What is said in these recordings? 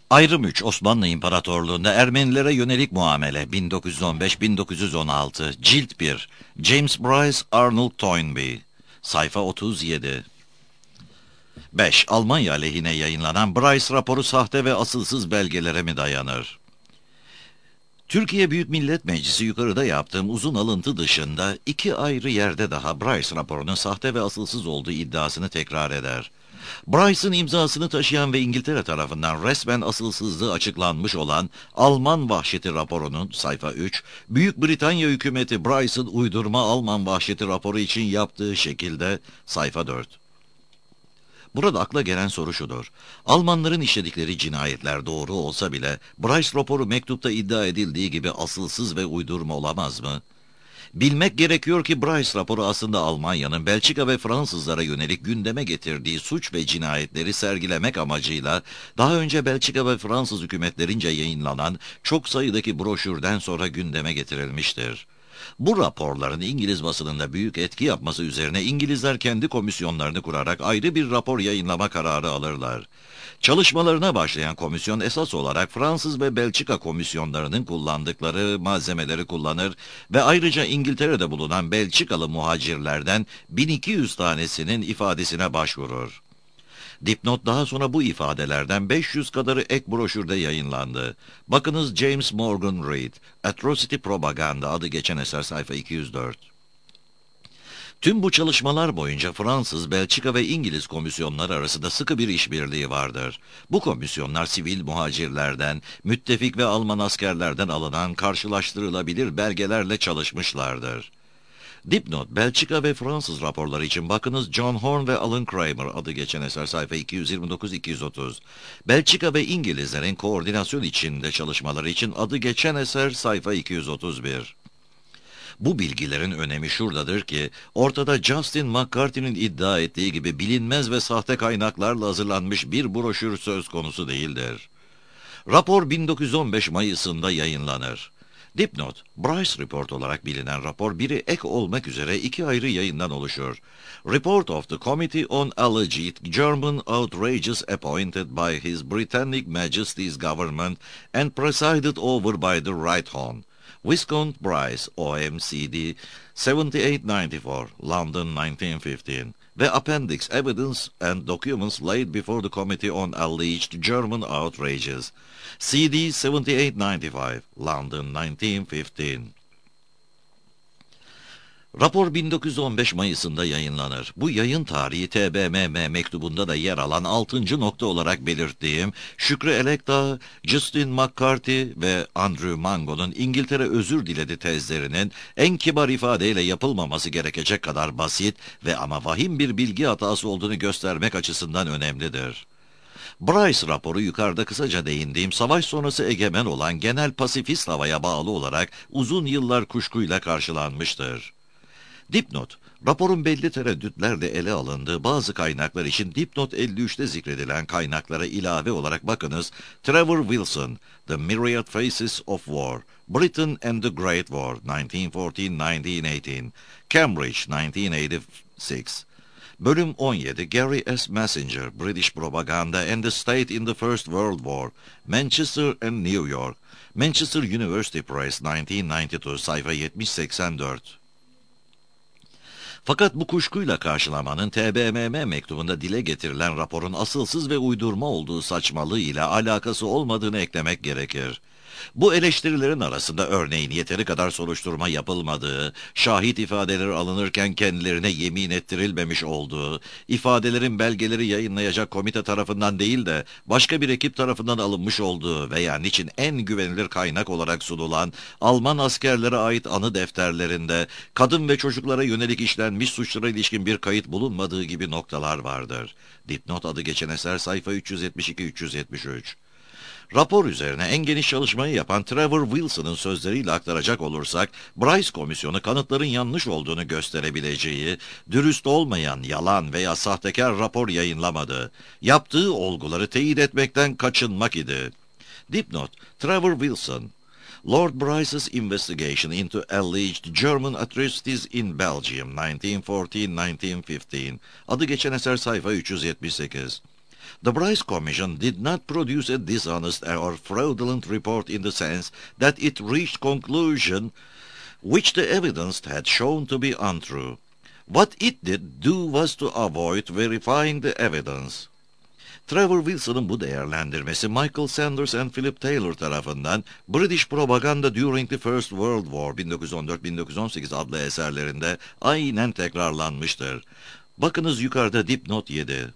Ayrım 3. Osmanlı İmparatorluğu'nda Ermenilere yönelik muamele 1915-1916 Cilt 1 James Bryce, Arnold Toynbee Sayfa 37. 5. Almanya aleyhine yayınlanan Bryce raporu sahte ve asılsız belgelere mi dayanır? Türkiye Büyük Millet Meclisi yukarıda yaptığım uzun alıntı dışında iki ayrı yerde daha Bryce raporunun sahte ve asılsız olduğu iddiasını tekrar eder. Bryce'ın imzasını taşıyan ve İngiltere tarafından resmen asılsızlığı açıklanmış olan Alman Vahşeti raporunun sayfa 3, Büyük Britanya hükümeti Bryce'ın uydurma Alman Vahşeti raporu için yaptığı şekilde sayfa 4. Burada akla gelen soru şudur. Almanların işledikleri cinayetler doğru olsa bile Bryce raporu mektupta iddia edildiği gibi asılsız ve uydurma olamaz mı? Bilmek gerekiyor ki Bryce raporu aslında Almanya'nın Belçika ve Fransızlara yönelik gündeme getirdiği suç ve cinayetleri sergilemek amacıyla daha önce Belçika ve Fransız hükümetlerince yayınlanan çok sayıdaki broşürden sonra gündeme getirilmiştir. Bu raporların İngiliz basınında büyük etki yapması üzerine İngilizler kendi komisyonlarını kurarak ayrı bir rapor yayınlama kararı alırlar. Çalışmalarına başlayan komisyon esas olarak Fransız ve Belçika komisyonlarının kullandıkları malzemeleri kullanır ve ayrıca İngiltere'de bulunan Belçikalı muhacirlerden 1200 tanesinin ifadesine başvurur. Dipnot daha sonra bu ifadelerden 500 kadarı ek broşürde yayınlandı. Bakınız James Morgan Reed, Atrocity Propaganda adı geçen eser sayfa 204. Tüm bu çalışmalar boyunca Fransız, Belçika ve İngiliz komisyonları arasında sıkı bir işbirliği vardır. Bu komisyonlar sivil muhacirlerden, müttefik ve Alman askerlerden alınan karşılaştırılabilir belgelerle çalışmışlardır. Dipnot, Belçika ve Fransız raporları için bakınız John Horn ve Alan Kramer adı geçen eser sayfa 229-230. Belçika ve İngilizlerin koordinasyon içinde çalışmaları için adı geçen eser sayfa 231. Bu bilgilerin önemi şuradadır ki, ortada Justin McCarthy'nin iddia ettiği gibi bilinmez ve sahte kaynaklarla hazırlanmış bir broşür söz konusu değildir. Rapor 1915 Mayıs'ında yayınlanır. Dipnot, Bryce Report olarak bilinen rapor biri ek olmak üzere iki ayrı yayından oluşur. Report of the Committee on Alleged German Outrages appointed by His Britannic Majesty's Government and presided over by the Right Hon. Viscount Bryce, OMCD, 7894, London 1915, ve Appendix Evidence and Documents laid before the Committee on Alleged German Outrages, CD 7895, London 1915. Rapor 1915 Mayıs'ında yayınlanır. Bu yayın tarihi TBMM mektubunda da yer alan 6. nokta olarak belirttiğim Şükrü Elekdağ, Justin McCarthy ve Andrew Mango'nun İngiltere özür diledi tezlerinin en kibar ifadeyle yapılmaması gerekecek kadar basit ve ama vahim bir bilgi hatası olduğunu göstermek açısından önemlidir. Bryce raporu yukarıda kısaca değindiğim savaş sonrası egemen olan genel pasifist havaya bağlı olarak uzun yıllar kuşkuyla karşılanmıştır. Dipnot, raporun belli tereddütlerle ele alındığı bazı kaynaklar için dipnot 53'te zikredilen kaynaklara ilave olarak bakınız, Trevor Wilson, The Myriad Faces of War, Britain and the Great War, 1914-1918, Cambridge, 1986, Bölüm 17, Gary S. Messenger, British Propaganda and the State in the First World War, Manchester and New York, Manchester University Press, 1992, sayfa 70-84. Fakat bu kuşkuyla karşılamanın TBMM mektubunda dile getirilen raporun asılsız ve uydurma olduğu saçmalığı ile alakası olmadığını eklemek gerekir. Bu eleştirilerin arasında örneğin yeteri kadar soruşturma yapılmadığı, şahit ifadeleri alınırken kendilerine yemin ettirilmemiş olduğu, ifadelerin belgeleri yayınlayacak komite tarafından değil de başka bir ekip tarafından alınmış olduğu veya niçin en güvenilir kaynak olarak sunulan Alman askerlere ait anı defterlerinde kadın ve çocuklara yönelik işlenmiş suçlara ilişkin bir kayıt bulunmadığı gibi noktalar vardır. Dipnot adı geçen eser sayfa 372-373. Rapor üzerine en geniş çalışmayı yapan Trevor Wilson'ın sözleriyle aktaracak olursak, Bryce Komisyonu kanıtların yanlış olduğunu gösterebileceği, dürüst olmayan, yalan veya sahtekar rapor yayınlamadı. Yaptığı olguları teyit etmekten kaçınmak idi. Dipnot, Trevor Wilson, Lord Bryce's investigation into alleged German atrocities in Belgium, 1914-1915, adı geçen eser sayfa 378. The Bryce Commission did not produce a dishonest or fraudulent report in the sense that it reached conclusion which the evidence had shown to be untrue. What it did do was to avoid verifying the evidence. Trevor Wilson'ın bu değerlendirmesi Michael Sanders and Philip Taylor tarafından British Propaganda During the First World War 1914-1918 adlı eserlerinde aynen tekrarlanmıştır. Bakınız yukarıda dipnot 7.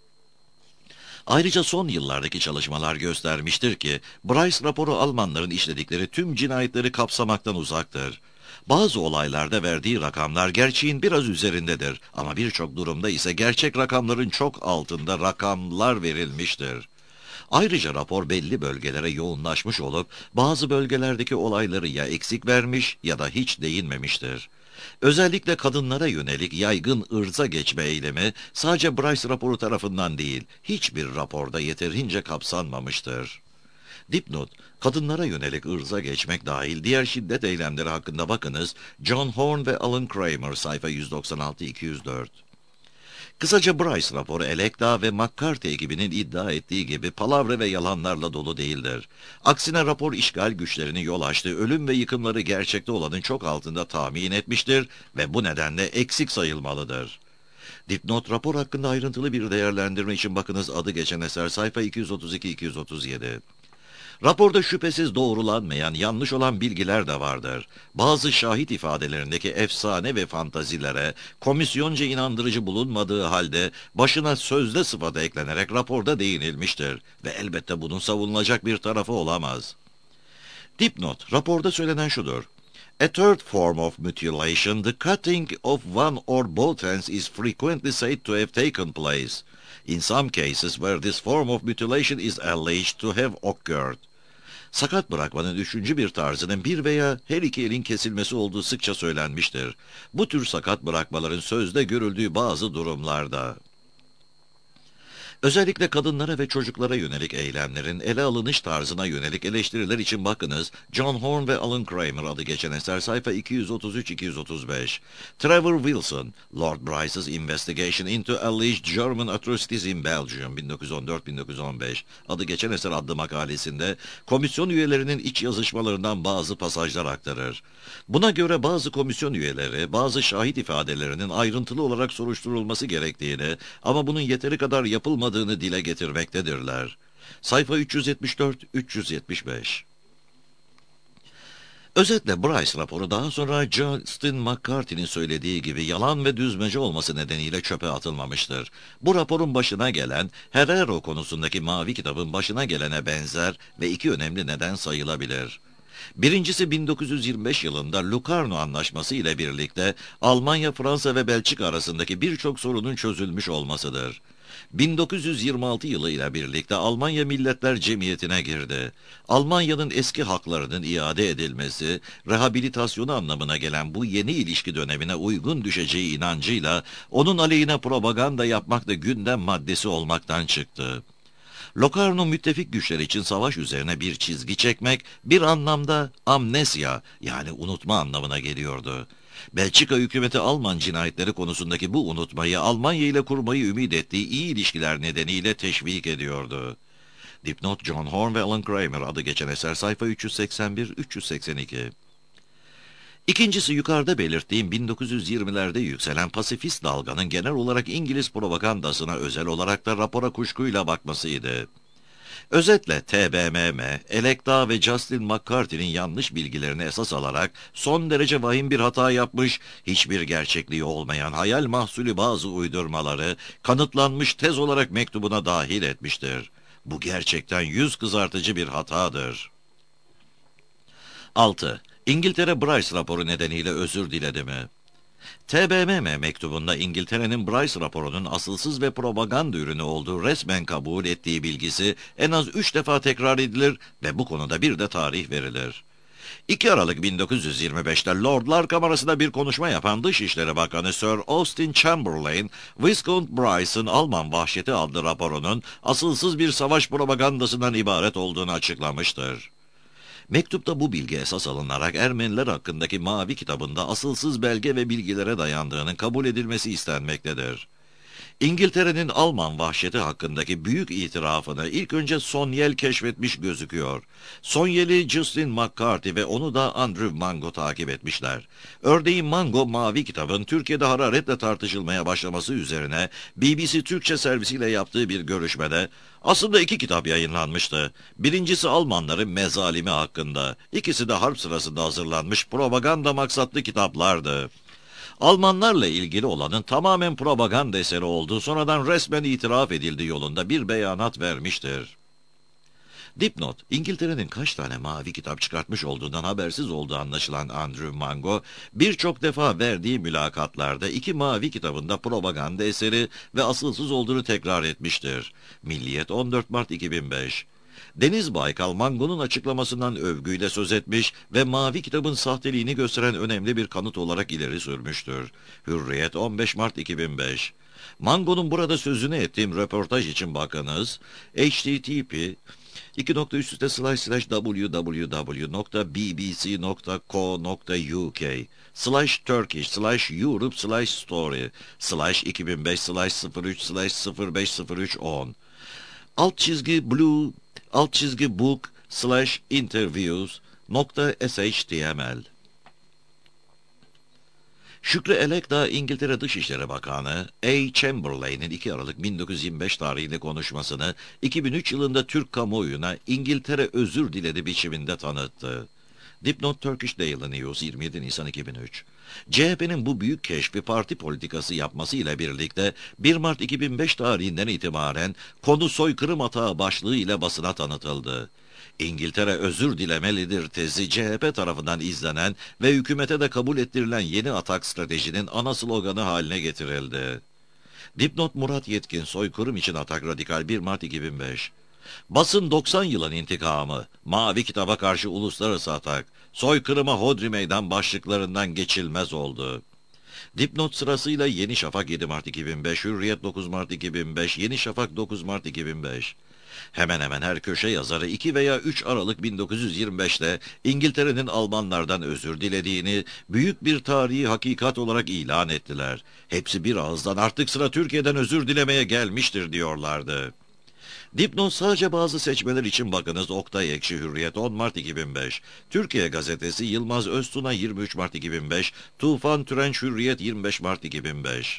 Ayrıca son yıllardaki çalışmalar göstermiştir ki Bryce raporu Almanların işledikleri tüm cinayetleri kapsamaktan uzaktır. Bazı olaylarda verdiği rakamlar gerçeğin biraz üzerindedir ama birçok durumda ise gerçek rakamların çok altında rakamlar verilmiştir. Ayrıca rapor belli bölgelere yoğunlaşmış olup bazı bölgelerdeki olayları ya eksik vermiş ya da hiç değinmemiştir. Özellikle kadınlara yönelik yaygın ırza geçme eylemi sadece Bryce raporu tarafından değil, hiçbir raporda yeterince kapsanmamıştır. Dipnot, kadınlara yönelik ırza geçmek dahil diğer şiddet eylemleri hakkında bakınız, John Horn ve Alan Kramer, sayfa 196-204. Kısaca Bryce raporu Elekta ve McCarthy ekibinin iddia ettiği gibi palavra ve yalanlarla dolu değildir. Aksine rapor işgal güçlerinin yol açtığı ölüm ve yıkımları gerçekte olanın çok altında tahmin etmiştir ve bu nedenle eksik sayılmalıdır. Dipnot, rapor hakkında ayrıntılı bir değerlendirme için bakınız adı geçen eser sayfa 232-237. Raporda şüphesiz doğrulanmayan, yanlış olan bilgiler de vardır. Bazı şahit ifadelerindeki efsane ve fantazilere komisyonca inandırıcı bulunmadığı halde başına sözde sıfatı eklenerek raporda değinilmiştir ve elbette bunun savunulacak bir tarafı olamaz. Dipnot, raporda söylenen şudur. A third form of mutilation, the cutting of one or both hands is frequently said to have taken place. In some cases where this form of mutilation is alleged to have occurred. Sakat bırakmanın üçüncü bir tarzının bir veya her iki elin kesilmesi olduğu sıkça söylenmiştir. Bu tür sakat bırakmaların sözde görüldüğü bazı durumlarda. Özellikle kadınlara ve çocuklara yönelik eylemlerin ele alınış tarzına yönelik eleştiriler için bakınız, John Horn ve Alan Kramer adı geçen eser sayfa 233-235. Trevor Wilson, Lord Bryce's Investigation into Alleged German Atrocities in Belgium 1914-1915 adı geçen eser adlı makalesinde komisyon üyelerinin iç yazışmalarından bazı pasajlar aktarır. Buna göre bazı komisyon üyeleri bazı şahit ifadelerinin ayrıntılı olarak soruşturulması gerektiğini ama bunun yeteri kadar yapılmadığını dile getirmektedirler. Sayfa 374-375. Özetle Bryce raporu daha sonra Justin McCarthy'nin söylediği gibi yalan ve düzmece olması nedeniyle çöpe atılmamıştır. Bu raporun başına gelen Herero konusundaki mavi kitabın başına gelene benzer ve iki önemli neden sayılabilir. Birincisi 1925 yılında Locarno Anlaşması ile birlikte Almanya, Fransa ve Belçika arasındaki birçok sorunun çözülmüş olmasıdır. 1926 yılı ile birlikte Almanya Milletler Cemiyeti'ne girdi. Almanya'nın eski haklarının iade edilmesi, rehabilitasyonu anlamına gelen bu yeni ilişki dönemine uygun düşeceği inancıyla onun aleyhine propaganda yapmak da gündem maddesi olmaktan çıktı. Locarno müttefik güçler için savaş üzerine bir çizgi çekmek bir anlamda amnesya yani unutma anlamına geliyordu. Belçika hükümeti Alman cinayetleri konusundaki bu unutmayı Almanya ile kurmayı ümit ettiği iyi ilişkiler nedeniyle teşvik ediyordu. Dipnot John Horn ve Alan Kramer adı geçen eser sayfa 381-382. İkincisi yukarıda belirttiğim 1920'lerde yükselen pasifist dalganın genel olarak İngiliz propagandasına özel olarak da rapora kuşkuyla bakmasıydı. Özetle TBMM, Elekta ve Justin McCarthy'nin yanlış bilgilerini esas alarak son derece vahim bir hata yapmış, hiçbir gerçekliği olmayan hayal mahsulü bazı uydurmaları kanıtlanmış tez olarak mektubuna dahil etmiştir. Bu gerçekten yüz kızartıcı bir hatadır. 6. İngiltere Bryce raporu nedeniyle özür diledi mi? TBMM mektubunda İngiltere'nin Bryce raporunun asılsız ve propaganda ürünü olduğu resmen kabul ettiği bilgisi en az 3 defa tekrar edilir ve bu konuda bir de tarih verilir. 2 Aralık 1925'te Lordlar Kamerası'nda bir konuşma yapan Dışişleri Bakanı Sir Austin Chamberlain, Viscount Bryce'ın Alman Vahşeti adlı raporunun asılsız bir savaş propagandasından ibaret olduğunu açıklamıştır. Mektupta bu bilgi esas alınarak Ermeniler hakkındaki Mavi kitabında asılsız belge ve bilgilere dayandığının kabul edilmesi istenmektedir. İngiltere'nin Alman vahşeti hakkındaki büyük itirafını ilk önce Sonyel keşfetmiş gözüküyor. Sonyel'i Justin McCarthy ve onu da Andrew Mango takip etmişler. Örneğin Mango, Mavi Kitabın Türkiye'de hararetle tartışılmaya başlaması üzerine BBC Türkçe servisiyle yaptığı bir görüşmede, aslında 2 kitap yayınlanmıştı. Birincisi Almanların mezalimi hakkında, ikisi de harp sırasında hazırlanmış propaganda maksatlı kitaplardı. Almanlarla ilgili olanın tamamen propaganda eseri olduğu sonradan resmen itiraf edildiği yolunda bir beyanat vermiştir. Dipnot, İngiltere'nin kaç tane mavi kitap çıkartmış olduğundan habersiz olduğu anlaşılan Andrew Mango, birçok defa verdiği mülakatlarda 2 mavi kitabında propaganda eseri ve asılsız olduğunu tekrar etmiştir. Milliyet 14 Mart 2005. Deniz Baykal, Mango'nun açıklamasından övgüyle söz etmiş ve Mavi Kitabın sahteliğini gösteren önemli bir kanıt olarak ileri sürmüştür. Hürriyet 15 Mart 2005. Mango'nun burada sözünü ettiğim röportaj için bakınız. http://www.bbc.co.uk/turkish/europe/Turkey/Turkish/Turkish/03/05/0310 /blue/book/interviews.html. Şükrü Elekdağ, İngiltere Dışişleri Bakanı A. Chamberlain'in 2 Aralık 1925 tarihinde konuşmasını 2003 yılında Türk kamuoyuna İngiltere özür diledi biçiminde tanıttı. Dipnot Turkish Daily News 27 Nisan 2003. CHP'nin bu büyük keşfi parti politikası yapması ile birlikte 1 Mart 2005 tarihinden itibaren konu soykırım atağı başlığı ile basına tanıtıldı. İngiltere özür dilemelidir tezi CHP tarafından izlenen ve hükümete de kabul ettirilen yeni atak stratejinin ana sloganı haline getirildi. Dipnot Murat Yetkin, soykırım için atak radikal 1 Mart 2005. Basın 90 yılın intikamı, Mavi Kitaba karşı uluslararası atak, soykırıma hodri meydan başlıklarından geçilmez oldu. Dipnot sırasıyla Yeni Şafak 7 Mart 2005, Hürriyet 9 Mart 2005, Yeni Şafak 9 Mart 2005. Hemen hemen her köşe yazarı 2 veya 3 Aralık 1925'te İngiltere'nin Almanlardan özür dilediğini büyük bir tarihi hakikat olarak ilan ettiler. Hepsi bir ağızdan artık sıra Türkiye'den özür dilemeye gelmiştir diyorlardı. Dipnot sadece bazı seçmeler için bakınız. Oktay Ekşi, Hürriyet 10 Mart 2005. Türkiye Gazetesi Yılmaz Öztuna 23 Mart 2005. Tufan Türenç, Hürriyet 25 Mart 2005.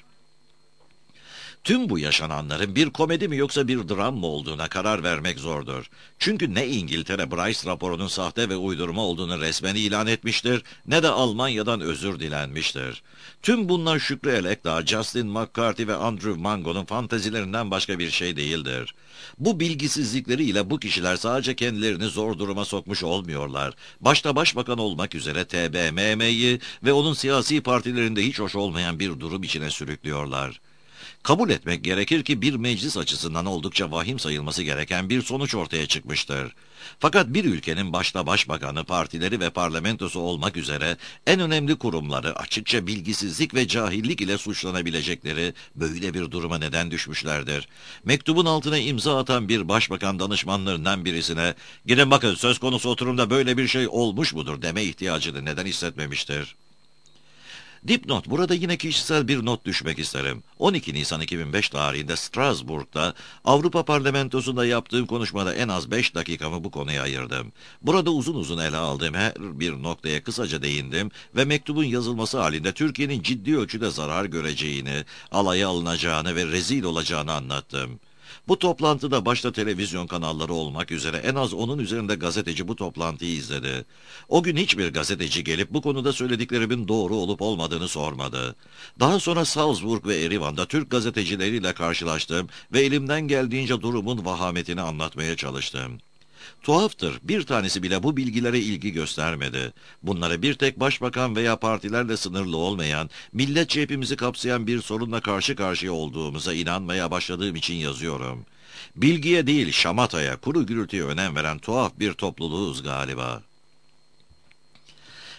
Tüm bu yaşananların bir komedi mi yoksa bir dram mı olduğuna karar vermek zordur. Çünkü ne İngiltere Bryce raporunun sahte ve uydurma olduğunu resmen ilan etmiştir, ne de Almanya'dan özür dilenmiştir. Tüm bunlar Şükrü Elekdağ, Justin McCarthy ve Andrew Mango'nun fantezilerinden başka bir şey değildir. Bu bilgisizlikleriyle bu kişiler sadece kendilerini zor duruma sokmuş olmuyorlar. Başta başbakan olmak üzere TBMM'yi ve onun siyasi partilerinde hiç hoş olmayan bir durum içine sürüklüyorlar. Kabul etmek gerekir ki bir meclis açısından oldukça vahim sayılması gereken bir sonuç ortaya çıkmıştır. Fakat bir ülkenin başta başbakanı, partileri ve parlamentosu olmak üzere en önemli kurumları açıkça bilgisizlik ve cahillik ile suçlanabilecekleri böyle bir duruma neden düşmüşlerdir. Mektubun altına imza atan bir başbakan danışmanlarından birisine "Gidin bakın, söz konusu oturumda böyle bir şey olmuş mudur?" deme ihtiyacını neden hissetmemiştir? Dipnot, burada yine kişisel bir not düşmek isterim. 12 Nisan 2005 tarihinde Strasbourg'da Avrupa Parlamentosu'nda yaptığım konuşmada en az 5 dakikamı bu konuya ayırdım. Burada uzun uzun ele aldığım her bir noktaya kısaca değindim ve mektubun yazılması halinde Türkiye'nin ciddi ölçüde zarar göreceğini, alaya alınacağını ve rezil olacağını anlattım. Bu toplantıda başta televizyon kanalları olmak üzere en az onun üzerinde gazeteci bu toplantıyı izledi. O gün hiçbir gazeteci gelip bu konuda söylediklerimin doğru olup olmadığını sormadı. Daha sonra Salzburg ve Erivan'da Türk gazetecileriyle karşılaştım ve elimden geldiğince durumun vahametini anlatmaya çalıştım. Tuhaftır, bir tanesi bile bu bilgilere ilgi göstermedi. Bunları bir tek başbakan veya partilerle sınırlı olmayan, milletçe hepimizi kapsayan bir sorunla karşı karşıya olduğumuza inanmaya başladığım için yazıyorum. Bilgiye değil, şamataya, kuru gürültüye önem veren tuhaf bir topluluğuz galiba.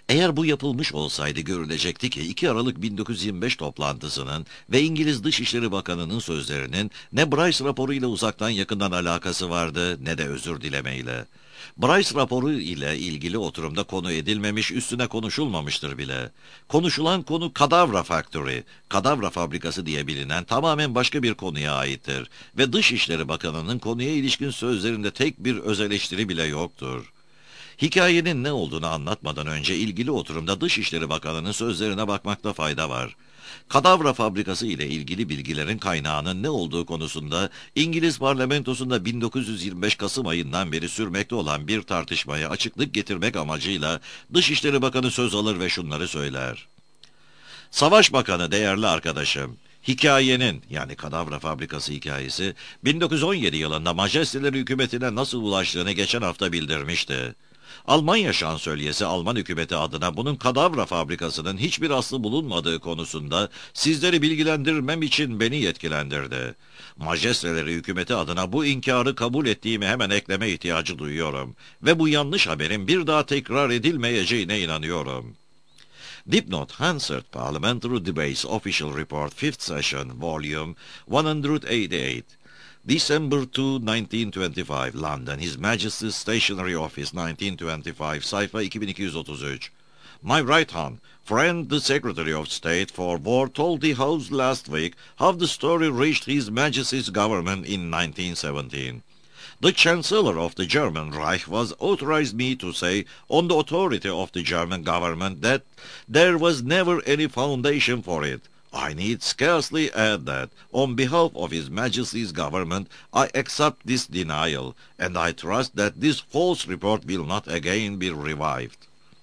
Eğer bu yapılmış olsaydı görülecekti ki 2 Aralık 1925 toplantısının ve İngiliz Dışişleri Bakanı'nın sözlerinin ne Bryce raporu ile uzaktan yakından alakası vardı ne de özür dilemeyle. Bryce raporu ile ilgili oturumda konu edilmemiş, üstüne konuşulmamıştır bile. Konuşulan konu Kadavra Factory, Kadavra Fabrikası diye bilinen tamamen başka bir konuya aittir ve Dışişleri Bakanı'nın konuya ilişkin sözlerinde tek bir öz eleştiri bile yoktur. Hikayenin ne olduğunu anlatmadan önce ilgili oturumda Dışişleri Bakanı'nın sözlerine bakmakta fayda var. Kadavra fabrikası ile ilgili bilgilerin kaynağının ne olduğu konusunda İngiliz parlamentosunda 1925 Kasım ayından beri sürmekte olan bir tartışmaya açıklık getirmek amacıyla Dışişleri Bakanı söz alır ve şunları söyler. Savaş Bakanı değerli arkadaşım, hikayenin yani Kadavra Fabrikası hikayesi 1917 yılında Majesteleri hükümetine nasıl ulaştığını geçen hafta bildirmişti. Almanya şansölyesi Alman hükümeti adına bunun Kadavra Fabrikası'nın hiçbir aslı bulunmadığı konusunda sizleri bilgilendirmem için beni yetkilendirdi. Majesteleri hükümeti adına bu inkarı kabul ettiğimi hemen ekleme ihtiyacı duyuyorum ve bu yanlış haberin bir daha tekrar edilmeyeceğine inanıyorum. Dipnot Hansard Parliamentary Debates Official Report 5th Session Volume 188 December 2, 1925, London, His Majesty's Stationery Office, 1925, sayfa 2233. My right hand, friend the Secretary of State for War told the House last week how the story reached His Majesty's government in 1917. The Chancellor of the German Reich was authorized me to say, on the authority of the German government, that there was never any foundation for it. I need scarcely add that, on behalf of His Majesty's government, I accept this denial, and I trust that this false report will not again be revived.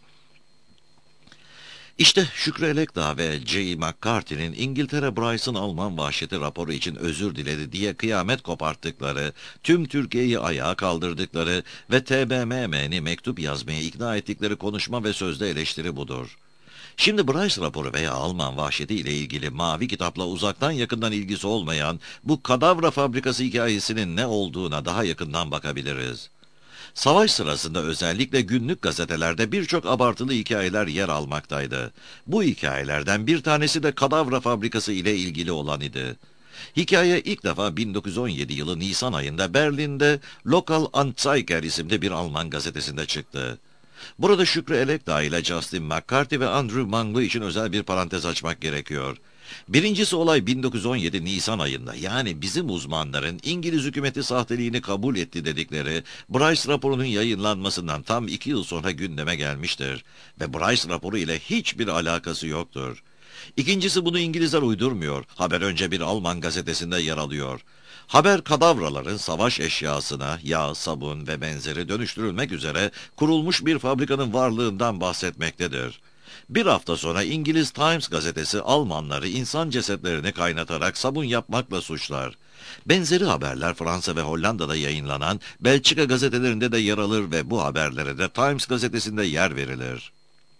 İşte Şükrü Elekdağ ve J. McCarthy'nin İngiltere Bryce'ın Alman vahşeti raporu için özür diledi diye kıyamet koparttıkları, tüm Türkiye'yi ayağa kaldırdıkları ve TBMM'ni mektup yazmaya ikna ettikleri konuşma ve sözde eleştiri budur. Şimdi Bryce raporu veya Alman vahşeti ile ilgili mavi kitapla uzaktan yakından ilgisi olmayan bu Kadavra Fabrikası hikayesinin ne olduğuna daha yakından bakabiliriz. Savaş sırasında özellikle günlük gazetelerde birçok abartılı hikayeler yer almaktaydı. Bu hikayelerden bir tanesi de Kadavra Fabrikası ile ilgili olan idi. Hikaye ilk defa 1917 yılı Nisan ayında Berlin'de Lokal Anzeiger isimli bir Alman gazetesinde çıktı. Burada Şükrü Elekdağ ile Justin McCarthy ve Andrew Manglu için özel bir parantez açmak gerekiyor. Birincisi olay 1917 Nisan ayında, yani bizim uzmanların İngiliz hükümeti sahteliğini kabul etti dedikleri Bryce raporunun yayınlanmasından tam 2 yıl sonra gündeme gelmiştir ve Bryce raporu ile hiçbir alakası yoktur. İkincisi, bunu İngilizler uydurmuyor, haber önce bir Alman gazetesinde yer alıyor. Haber kadavraların savaş eşyasına, yağ, sabun ve benzeri dönüştürülmek üzere kurulmuş bir fabrikanın varlığından bahsetmektedir. Bir hafta sonra İngiliz Times gazetesi Almanları insan cesetlerini kaynatarak sabun yapmakla suçlar. Benzeri haberler Fransa ve Hollanda'da yayınlanan Belçika gazetelerinde de yer alır ve bu haberlere de Times gazetesinde yer verilir.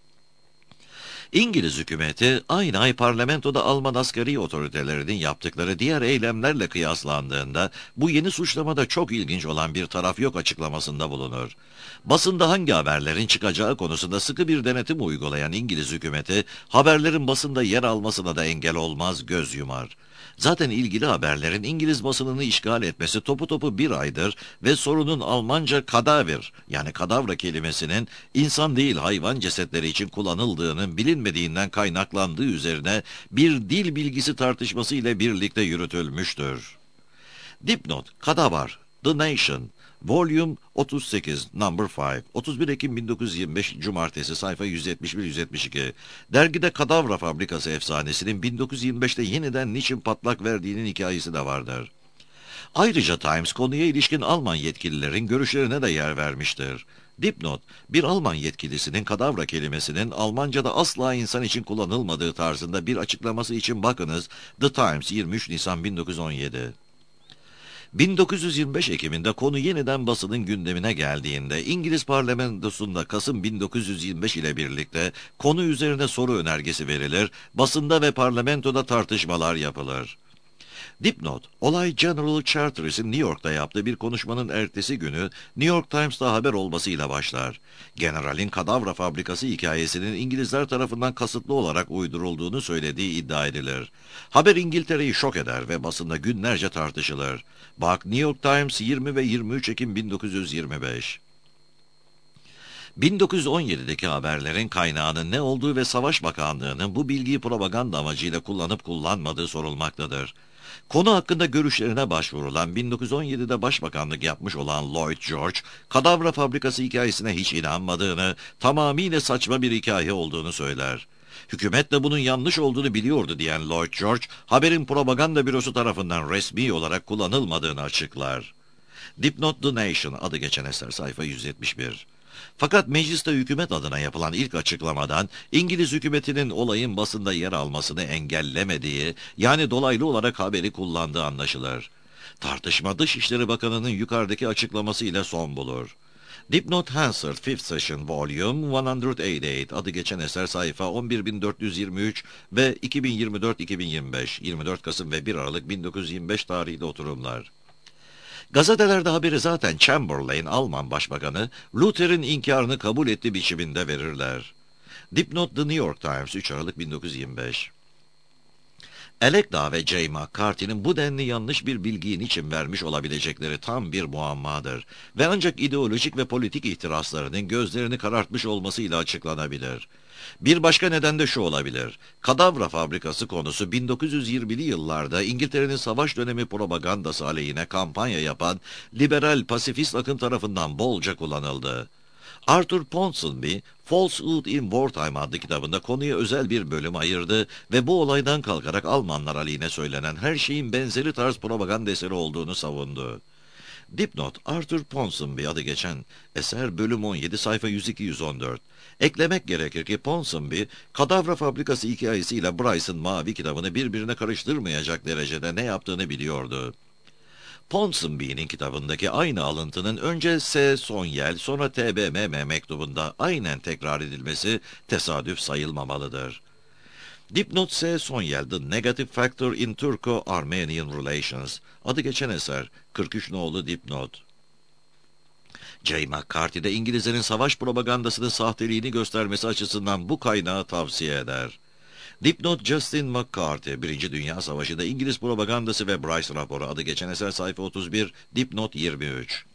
İngiliz hükümeti aynı ay parlamentoda Alman askeri otoritelerinin yaptıkları diğer eylemlerle kıyaslandığında bu yeni suçlamada çok ilginç olan bir taraf yok açıklamasında bulunur. Basında hangi haberlerin çıkacağı konusunda sıkı bir denetim uygulayan İngiliz hükümeti haberlerin basında yer almasına da engel olmaz, göz yumar. Zaten ilgili haberlerin İngiliz basınını işgal etmesi topu topu bir aydır ve sorunun Almanca kadaver yani kadavra kelimesinin insan değil hayvan cesetleri için kullanıldığının bilinmediğinden kaynaklandığı üzerine bir dil bilgisi tartışması ile birlikte yürütülmüştür. Dipnot, Kadavar, The Nation, Volume 38, Number 5, 31 Ekim 1925 Cumartesi, sayfa 171-172. Dergide Kadavra Fabrikası efsanesinin 1925'te yeniden niçin patlak verdiğinin hikayesi de vardır. Ayrıca Times konuya ilişkin Alman yetkililerin görüşlerine de yer vermiştir. Dipnot, bir Alman yetkilisinin kadavra kelimesinin Almanca'da asla insan için kullanılmadığı tarzında bir açıklaması için bakınız, The Times, 23 Nisan 1917. 1925 Ekim'inde konu yeniden basının gündemine geldiğinde İngiliz parlamentosunda Kasım 1925 ile birlikte konu üzerine soru önergesi verilir, basında ve parlamentoda tartışmalar yapılır. Dipnot, olay General Charteris'in New York'ta yaptığı bir konuşmanın ertesi günü New York Times'ta haber olmasıyla başlar. Generalin kadavra fabrikası hikayesinin İngilizler tarafından kasıtlı olarak uydurulduğunu söylediği iddia edilir. Haber İngiltere'yi şok eder ve basında günlerce tartışılır. Bak New York Times 20 ve 23 Ekim 1925. 1917'deki haberlerin kaynağının ne olduğu ve Savaş Bakanlığı'nın bu bilgiyi propaganda amacıyla kullanıp kullanmadığı sorulmaktadır. Konu hakkında görüşlerine başvurulan 1917'de başbakanlık yapmış olan Lloyd George, kadavra fabrikası hikayesine hiç inanmadığını, tamamıyla saçma bir hikaye olduğunu söyler. Hükümet de bunun yanlış olduğunu biliyordu diyen Lloyd George, haberin propaganda bürosu tarafından resmi olarak kullanılmadığını açıklar. Dipnot The Nation adı geçen eser sayfa 171. Fakat mecliste hükümet adına yapılan ilk açıklamadan İngiliz hükümetinin olayın basında yer almasını engellemediği, yani dolaylı olarak haberi kullandığı anlaşılır. Tartışma Dışişleri Bakanı'nın yukarıdaki açıklamasıyla son bulur. Dipnot Hansard 5th Session Volume 188 adı geçen eser sayfa 11423 ve 2024-2025, 24 Kasım ve 1 Aralık 1925 tarihli oturumlar. Gazetelerde haberi zaten Chamberlain, Alman Başbakanı, Luther'in inkarını kabul ettiği biçiminde verirler. Dipnot The New York Times 3 Aralık 1925. Elekda ve J. McCarthy'nin bu denli yanlış bir bilgiyi niçin vermiş olabilecekleri tam bir muammadır ve ancak ideolojik ve politik ihtiraslarının gözlerini karartmış olmasıyla açıklanabilir. Bir başka neden de şu olabilir. Kadavra fabrikası konusu 1920'li yıllarda İngiltere'nin savaş dönemi propagandası aleyhine kampanya yapan liberal pasifist akım tarafından bolca kullanıldı. Arthur Ponsonby, Falsehood in Wartime adlı kitabında konuya özel bir bölüm ayırdı ve bu olaydan kalkarak Almanlar aleyhine söylenen her şeyin benzeri tarz propaganda eseri olduğunu savundu. Dipnot, Arthur Ponsonby adı geçen eser bölüm 17 sayfa 102-114. Eklemek gerekir ki Ponsonby, kadavra fabrikası hikayesiyle Bryce'ın mavi kitabını birbirine karıştırmayacak derecede ne yaptığını biliyordu. Ponsonby'nin kitabındaki aynı alıntının önce S. Sonyel sonra TBMM mektubunda aynen tekrar edilmesi tesadüf sayılmamalıdır. Dipnot S. Sonyel, The Negative Factor in Turco-Armenian Relations adı geçen eser 43 nolu dipnot. J. McCarthy de İngilizlerin savaş propagandasının sahteliğini göstermesi açısından bu kaynağı tavsiye eder. Dipnot Justin McCarthy, Birinci Dünya Savaşı'nda İngiliz propagandası ve Bryce raporu adı geçen eser sayfa 31, dipnot 23.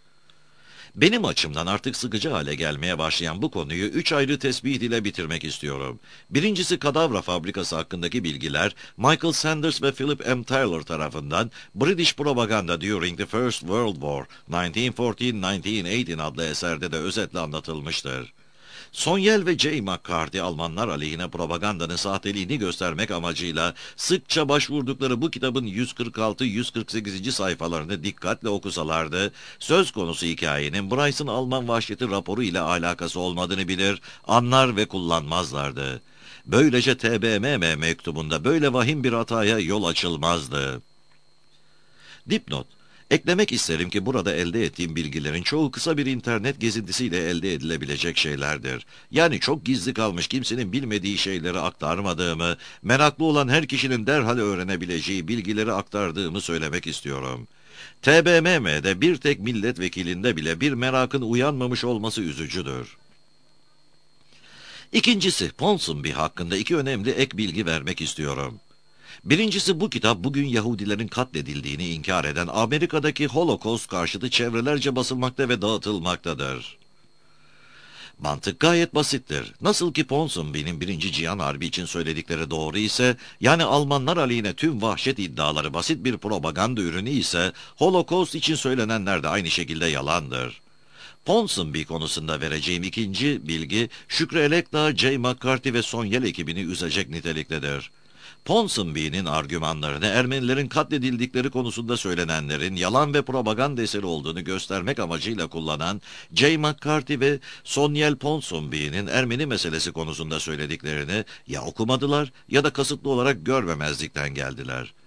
Benim açımdan artık sıkıcı hale gelmeye başlayan bu konuyu 3 ayrı tespit ile bitirmek istiyorum. Birincisi kadavra fabrikası hakkındaki bilgiler Michael Sanders ve Philip M. Taylor tarafından British Propaganda During the First World War 1914-1918 adlı eserde de özetle anlatılmıştır. Sonyel ve J. McCarthy Almanlar aleyhine propagandanın sahteliğini göstermek amacıyla sıkça başvurdukları bu kitabın 146-148. sayfalarını dikkatle okusalardı, söz konusu hikayenin Bryce'ın Alman vahşeti raporu ile alakası olmadığını bilir, anlar ve kullanmazlardı. Böylece TBMM mektubunda böyle vahim bir hataya yol açılmazdı. Dipnot: eklemek isterim ki burada elde ettiğim bilgilerin çoğu kısa bir internet gezintisiyle elde edilebilecek şeylerdir. Yani çok gizli kalmış kimsenin bilmediği şeyleri aktarmadığımı, meraklı olan her kişinin derhal öğrenebileceği bilgileri aktardığımı söylemek istiyorum. TBMM'de bir tek milletvekilinde bile bir merakın uyanmamış olması üzücüdür. İkincisi, Ponsonby hakkında 2 önemli ek bilgi vermek istiyorum. Birincisi, bu kitap bugün Yahudilerin katledildiğini inkar eden Amerika'daki Holocaust karşıtı çevrelerce basılmakta ve dağıtılmaktadır. Mantık gayet basittir. Nasıl ki Ponsonby'nin 1. Cihan Harbi için söyledikleri doğru ise, yani Almanlar aleyhine tüm vahşet iddiaları basit bir propaganda ürünü ise, Holocaust için söylenenler de aynı şekilde yalandır. Ponsonby konusunda vereceğim ikinci bilgi, Şükrü Elekdağ, J. McCarthy ve Sonyel ekibini üzecek niteliktedir. Ponsonby'nin argümanlarını Ermenilerin katledildikleri konusunda söylenenlerin yalan ve propaganda eseri olduğunu göstermek amacıyla kullanan J. McCarthy ve Sonyel Ponsonby'nin Ermeni meselesi konusunda söylediklerini ya okumadılar ya da kasıtlı olarak görmemezlikten geldiler.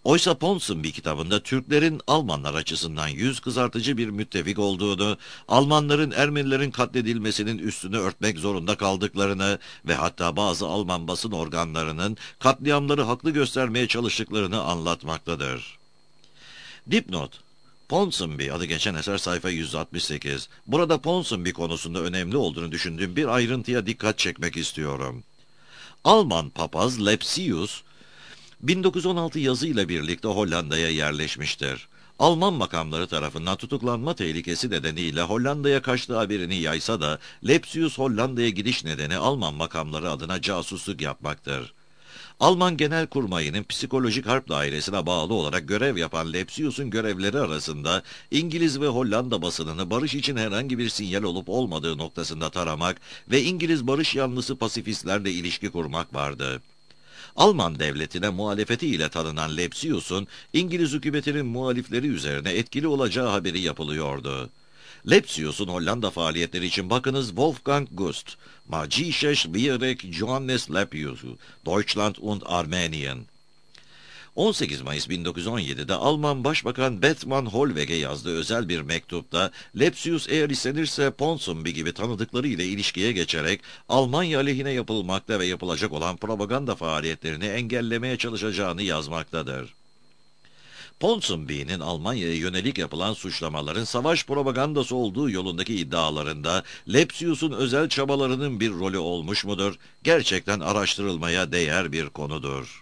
Oysa Ponsonby kitabında Türklerin Almanlar açısından yüz kızartıcı bir müttefik olduğunu, Almanların Ermenilerin katledilmesinin üstünü örtmek zorunda kaldıklarını ve hatta bazı Alman basın organlarının katliamları haklı göstermeye çalıştıklarını anlatmaktadır. Dipnot: Ponsonby adı geçen eser sayfa 168. Burada Ponsonby konusunda önemli olduğunu düşündüğüm bir ayrıntıya dikkat çekmek istiyorum. Alman papaz Lepsius, 1916 yazıyla birlikte Hollanda'ya yerleşmiştir. Alman makamları tarafından tutuklanma tehlikesi nedeniyle Hollanda'ya kaçtığı haberini yaysa da Lepsius Hollanda'ya gidiş nedeni Alman makamları adına casusluk yapmaktır. Alman Genelkurmayı'nın Psikolojik Harp Dairesi'ne bağlı olarak görev yapan Lepsius'un görevleri arasında İngiliz ve Hollanda basınını barış için herhangi bir sinyal olup olmadığı noktasında taramak ve İngiliz barış yanlısı pasifistlerle ilişki kurmak vardı. Alman devletine muhalefetiyle tanınan Lepsius'un İngiliz hükümetinin muhalifleri üzerine etkili olacağı haberi yapılıyordu. Lepsius'un Hollanda faaliyetleri için bakınız Wolfgang Gust, Magisches Wirk Johannes Lepsius, Deutschland und Armenien. 18 Mayıs 1917'de Alman Başbakan Bethmann Hollweg'e yazdığı özel bir mektupta Lepsius eğer istenirse Ponsonby gibi tanıdıkları ile ilişkiye geçerek Almanya aleyhine yapılmakta ve yapılacak olan propaganda faaliyetlerini engellemeye çalışacağını yazmaktadır. Ponsonby'nin Almanya'ya yönelik yapılan suçlamaların savaş propagandası olduğu yolundaki iddialarında Lepsius'un özel çabalarının bir rolü olmuş mudur? Gerçekten araştırılmaya değer bir konudur.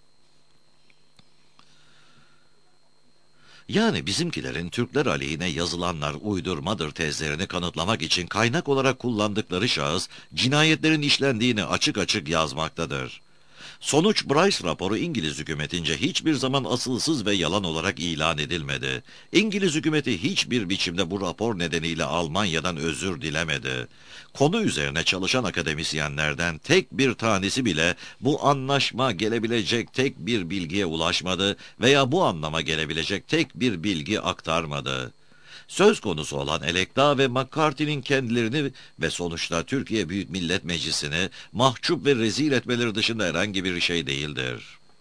Yani bizimkilerin Türkler aleyhine yazılanlar uydurmadır tezlerini kanıtlamak için kaynak olarak kullandıkları şahıs, cinayetlerin işlendiğini açık açık yazmaktadır. Sonuç Bryce raporu İngiliz hükümetince hiçbir zaman asılsız ve yalan olarak ilan edilmedi. İngiliz hükümeti hiçbir biçimde bu rapor nedeniyle Almanya'dan özür dilemedi. Konu üzerine çalışan akademisyenlerden tek bir tanesi bile bu anlaşma gelebilecek tek bir bilgiye ulaşmadı veya bu anlama gelebilecek tek bir bilgi aktarmadı. Söz konusu olan Elekta ve McCarthy'nin kendilerini ve sonuçta Türkiye Büyük Millet Meclisi'ni mahcup ve rezil etmeleri dışında herhangi bir şey değildir.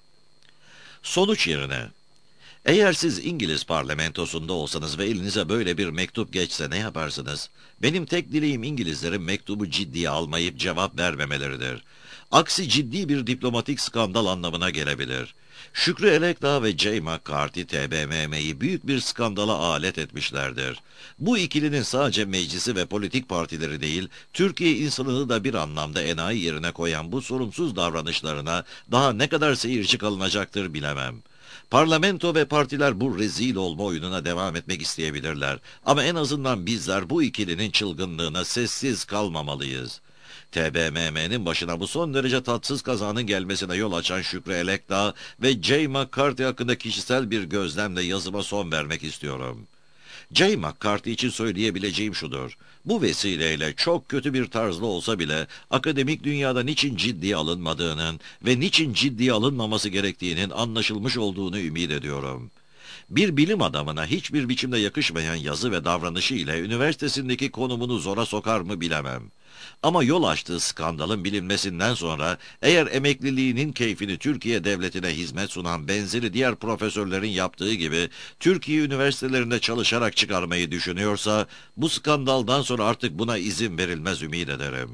Sonuç yerine, eğer siz İngiliz parlamentosunda olsanız ve elinize böyle bir mektup geçse ne yaparsınız? Benim tek dileğim İngilizlerin mektubu ciddiye almayıp cevap vermemeleridir. Aksi ciddi bir diplomatik skandal anlamına gelebilir. Şükrü Elekdağ ve J. McCarthy TBMM'yi büyük bir skandala alet etmişlerdir. Bu ikilinin sadece meclisi ve politik partileri değil, Türkiye insanını da bir anlamda enayi yerine koyan bu sorumsuz davranışlarına daha ne kadar seyirci kalınacaktır bilemem. Parlamento ve partiler bu rezil olma oyununa devam etmek isteyebilirler. Ama en azından bizler bu ikilinin çılgınlığına sessiz kalmamalıyız. TBMM'nin başına bu son derece tatsız kazanın gelmesine yol açan Şükrü Elekdağ ve J. McCarthy hakkında kişisel bir gözlemle yazıma son vermek istiyorum. J. McCarthy için söyleyebileceğim şudur: bu vesileyle çok kötü bir tarzda olsa bile akademik dünyada niçin ciddiye alınmadığının ve niçin ciddiye alınmaması gerektiğinin anlaşılmış olduğunu ümit ediyorum. Bir bilim adamına hiçbir biçimde yakışmayan yazı ve davranışı ile üniversitesindeki konumunu zora sokar mı bilemem. Ama yol açtığı skandalın bilinmesinden sonra eğer emekliliğinin keyfini Türkiye devletine hizmet sunan benzeri diğer profesörlerin yaptığı gibi Türkiye üniversitelerinde çalışarak çıkarmayı düşünüyorsa bu skandaldan sonra artık buna izin verilmez ümit ederim.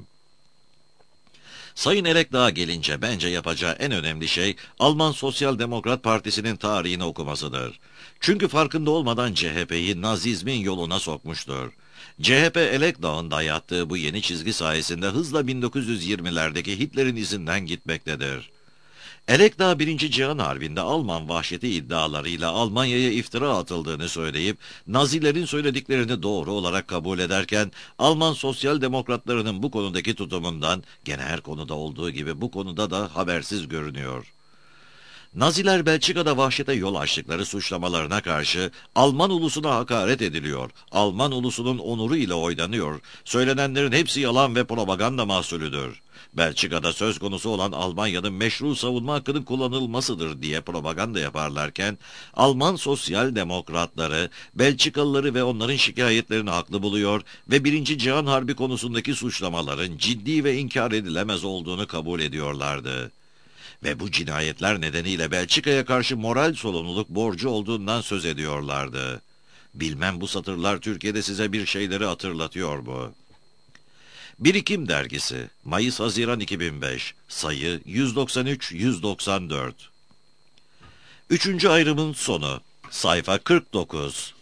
Sayın Elekdağ'a gelince bence yapacağı en önemli şey Alman Sosyal Demokrat Partisi'nin tarihini okumasıdır. Çünkü farkında olmadan CHP'yi Nazizmin yoluna sokmuştur. CHP Elekdağ'ın dayattığı bu yeni çizgi sayesinde hızla 1920'lerdeki Hitler'in izinden gitmektedir. Elekdağ 1. Cihan Harbi'nde Alman vahşeti iddialarıyla Almanya'ya iftira atıldığını söyleyip Nazilerin söylediklerini doğru olarak kabul ederken Alman sosyal demokratlarının bu konudaki tutumundan gene her konuda olduğu gibi bu konuda da habersiz görünüyor. Naziler Belçika'da vahşete yol açtıkları suçlamalarına karşı Alman ulusuna hakaret ediliyor, Alman ulusunun onuru ile oynanıyor, söylenenlerin hepsi yalan ve propaganda mahsulüdür. Belçika'da söz konusu olan Almanya'nın meşru savunma hakkının kullanılmasıdır diye propaganda yaparlarken, Alman sosyal demokratları, Belçikalıları ve onların şikayetlerini haklı buluyor ve 1. Cihan Harbi konusundaki suçlamaların ciddi ve inkar edilemez olduğunu kabul ediyorlardı. Ve bu cinayetler nedeniyle Belçika'ya karşı moral sorumluluk borcu olduğundan söz ediyorlardı. Bilmem bu satırlar Türkiye'de size bir şeyleri hatırlatıyor mu? Birikim Dergisi, Mayıs-Haziran 2005, sayı 193-194. Üçüncü ayrımın sonu, sayfa 49.